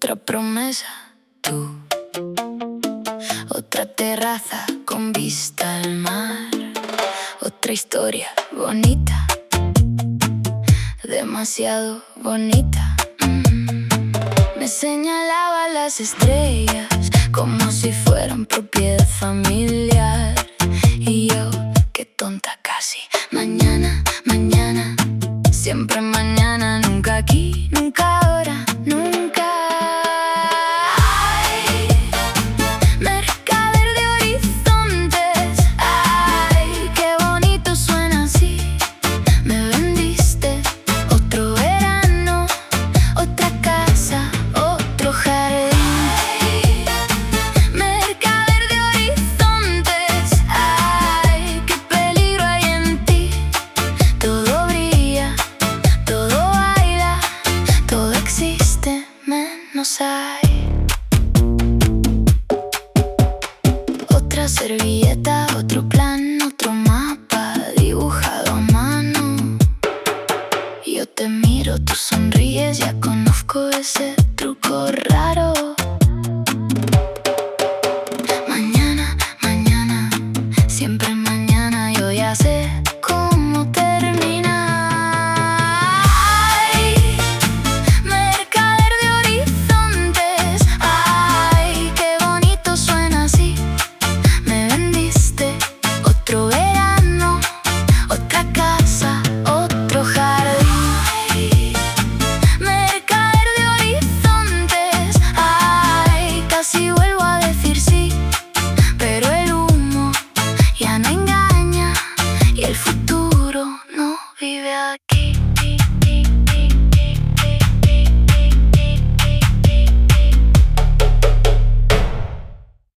otra promesa, tú. Otra terraza con vista al mar. Otra historia bonita, demasiado bonita. Me señalaba las estrellas como si fueran propiedad familiar. Y yo, qué tonta casi. Mañana, mañana, siempre mañana. Nunca aquí, nunca ahora, nunca. Ay, mercader de horizontes. Ay, qué bonito suena así. Me vendiste otro verano, otra casa, otro jardín. Ay, mercader de horizontes. Ay, qué peligro hay en ti. Todo brilla, todo baila, todo existe, menos hay. Otra servilleta, otro plan, otro mapa dibujado a mano. Yo te miro, tú sonríes, ya conozco ese truco raro.